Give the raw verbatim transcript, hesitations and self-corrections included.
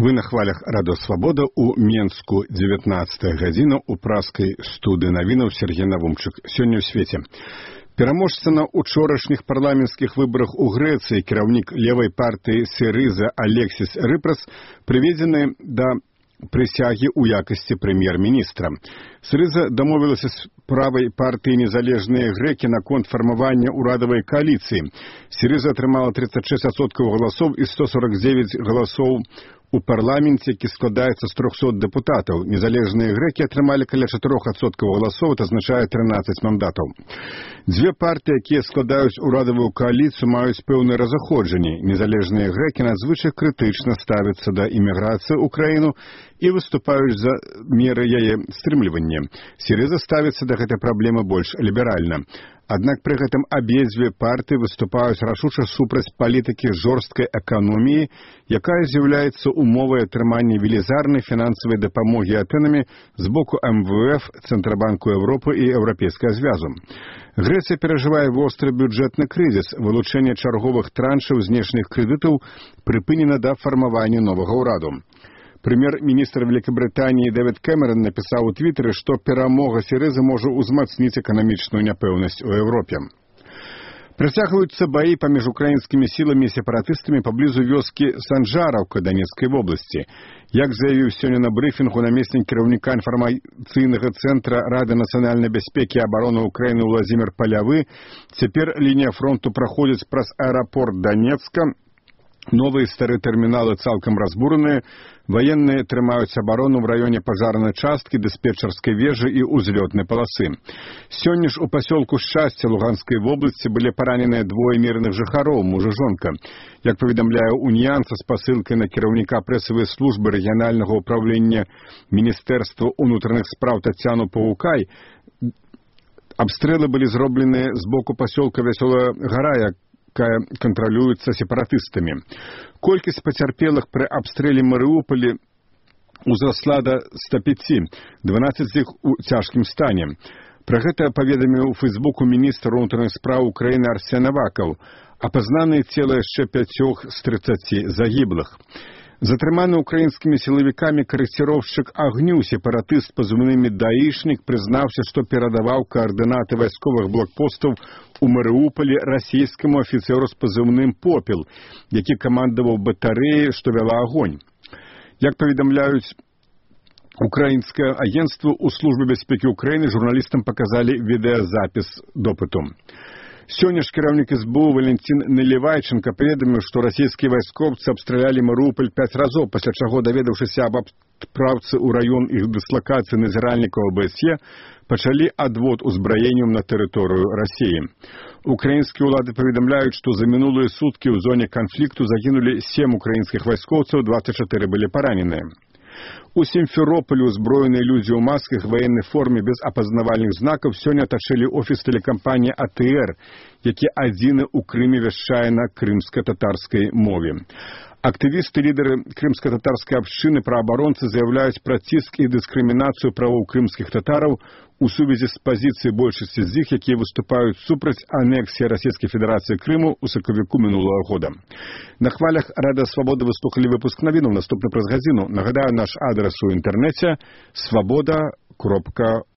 Вы на хвалях Радо Свабода у Менску дзевятнаццатая гадзіна у праскай студыі навінаў Сергей Навумчык. Сёння ў свеце. Пераможца на учорашніх парламенцкіх выбарах у Грэцыі кіраўнік левай партыі Сірыза Алексіс Рыпрас прыведзены да прысягі ў якасці прэм'ер-міністра. Сірыза дамовілася з правай партыі незалежныя грэкі наконт фармавання ўрадавай кааліцыі. Сірыза атрымала тридцать шесть адсоткаў галасоў і сто сорок девять галасоў у парламенце, які складаецца з трохсот дэпутатаў. Незалежныя грэкі атрымалі каля чатырох адсоткаў галасоў, это азначае трынаццаць мандатаў. Дзве партыі, якія складаюць урадавую кааліцыю, маюць пэўныя разыходжанні. Незалежныя грэкі надзвычай крытычна ставяцца да іміграцыі ў краіну і выступаюць за меры яе стрымлівання. Сірыза ставіцца да гэтай праблемы больш ліберальна. Аднак пры гэтым абедзве партыі выступаюць рашуча супраць палітыкі жорсткай эканоміі, якая з'яўляецца умовай атрымання велізарнай фінансавай дапамогі Атэнамі з боку эм вэ эф, Цэнтрабанку Еўропы і Еўрапейскага звязу. Грэцыя перажывае востры бюджэтны крызіс. Вылучэнне чарговых траншаў знешніх крэдытаў прыпынена да фармавання новага ўраду. Прэм'ер-міністр Великабрытаніі Дэвід Кэмерон напісаў у твітары, што перамога Сірызы можа ўзмацніць эканамічную няпэўнасць у Еўропе. Працягваюцца баі паміж украінскімі сіламі і сепаратыстамі паблізу вёскі Санжараўка Данецкай вобласці. Як заявіў сёння на брыфінгу намеснік кіраўніка інфармацыйнага цэнтра Рады нацыянальнай бяспекі і абароны Украіны Владзімір Палявы, цяпер лінія фронту праходзіць праз аэрапорт Данецка. Новыя стары тэрміналы цалкам разбураныя, ваенныя трымаюць абарону ў раёне пажарнай часткі, дыспетчарскай вежы і ўзлётнай паласы. Сёння ж у пасёлку Шчасце Луганскай вобласці былі параненыя двое мірных жыхароў, муж і жонка. Як паведамляе Уніян са спасылкай на кіраўніка прэсавай службы рэгіянальнага ўправлення Міністэрства ўнутраных спраў Тацяну Павукай, абстрэлы былі зроблены з боку пасёлка Вясёлая гара, якая кантралюецца сепаратыстамі. Колькасць пацярпелых пры абстрэле Марыуполя узрасла да ста пяці, дванаццаць з іх у цяжкім стане. Пра гэта паведаміў у Фейсбуку міністр унутраных спраў Украіны Арсен Авакаў. Апазнаныя цела яшчэ пяцёх з трыццаці загіблых. Затрыманы украінскімі сілавікамі карэкціроўшчык агню сепаратыст пазыўнымі «Даішнік» прызнаўся, што перадаваў каардынаты вайсковых блокпостаў у Марыуполі расійскаму афіцэру з пазыўным «Попел», які камандаваў батарэяй, што вяла агонь. Як паведамляюць украінскае агенцтва, у службе бяспекі Украіны журналістам паказалі відэазапіс допыту. Сёння ж кіраўнік эс бэ у Валентин Наливайченко паведаміў, што расійскія вайскоўцы абстралялі Марыуполь пяць разоў, пасля чаго, даведаўшыся аб адпраўцы ў раён іх дыслакацыі назіральнікаў а бэ эс е, пачалі адвод узбраеннем на тэрыторыю Расіі. Украінскія ўлады паведамляюць, што за мінулыя суткі ў зоне канфлікту загінулі сем украінскіх вайскоўцаў, дваццаць чатыры былі параненыя. У Сімферополі узброеныя людзі ў масках, ваеннай форме без апазнавальных знакаў сёння атачылі офіс тэлекампаніі а тэ эр, які адзіны ў Крыме вяшчае на крымска-татарскай мове. Актывісты, лідары крымска-татарскай абшчыны, праабаронцы заяўляюць пра ціск і дыскрымінацыю правоў крымскіх татараў у сувязі з пазіцыяй большасці з іх, якія выступаюць супраць анексіі Расійскай Федэрацыі Крыму ў сакавіку мінулага года. На хвалях Рада Свабода вы слухалі выпуск навінаў, наступны праз гадзіну. Нагадаю, наш адрес у інтэрнэце свабода кропка